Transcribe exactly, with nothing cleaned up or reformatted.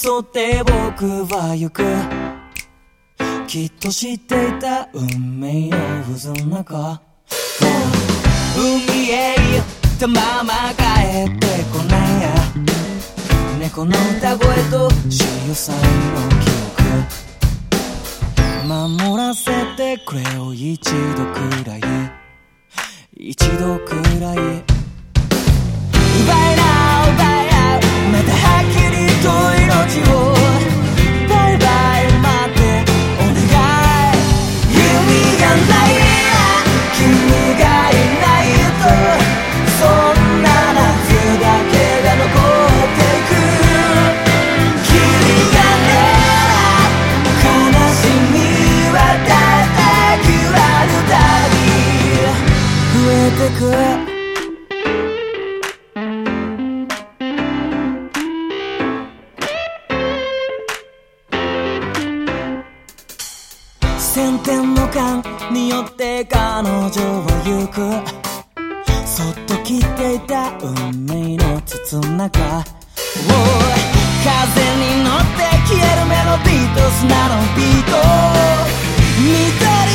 沿って僕は行く。きっと知っていた運命の渦の中、海へ行ったまま帰ってこないや。猫の歌声と潮騒の記憶、守らせてくれよ一度くらい、一度くらい。奪いな奪いな、またはっきりと命を。バイバイ待ってお願い。意味がない君がいないと、そんな夏だけが残っていく。キリがねえな悲しみは叩き割るたび増えてく。先天の勘によって彼女は行く。そっと切っていた運命の筒の中、風に乗って消えるメロディーと砂のビートみたい